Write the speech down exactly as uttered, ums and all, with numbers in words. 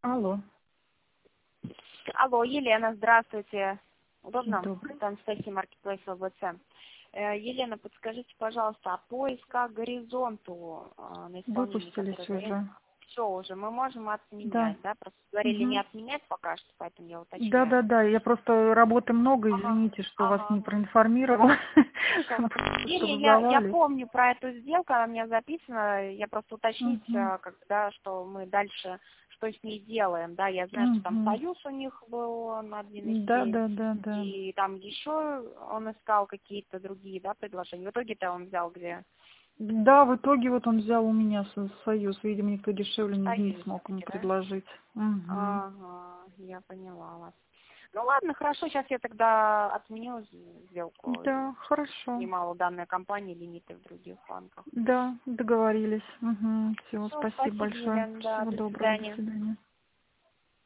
Алло. Алло, Елена, здравствуйте. Удобно? Добрый. Это Анастасия, Маркетплейс ЛБЦ. Э, Елена, подскажите, пожалуйста, а поиска горизонту э, на исполнение, Выпустились уже. все уже, мы можем Да. отменять, да? Просто говорили не Угу. отменять пока что, поэтому я Да, да, уточняю. да. Я просто работы много, Ага, извините, что вас ага, не ага. проинформировала. Хорошо. Что Не-не, вы я, я завали. помню про эту сделку, она у меня записана. Я просто уточнить, Угу. э, когда, что мы дальше, что с ней делаем, да, я знаю, что там Угу. союз у них был на один и Да, семь, да, да, да. и там еще он искал какие-то другие, да, предложения. В итоге-то он взял где? Да, в итоге вот он взял у меня со- союз. Видимо, никто дешевле В не, не союзе смог ему все-таки, да? предложить. Угу. Ага, я поняла вас. Ну ладно, хорошо, сейчас я тогда отменю сделку и Да, хорошо. снимала данные компании лимиты в других банках. Да, договорились. Угу. Все, Все, спасибо спасибо, большое. Елена, да, Всего до доброго, до свидания. свидания.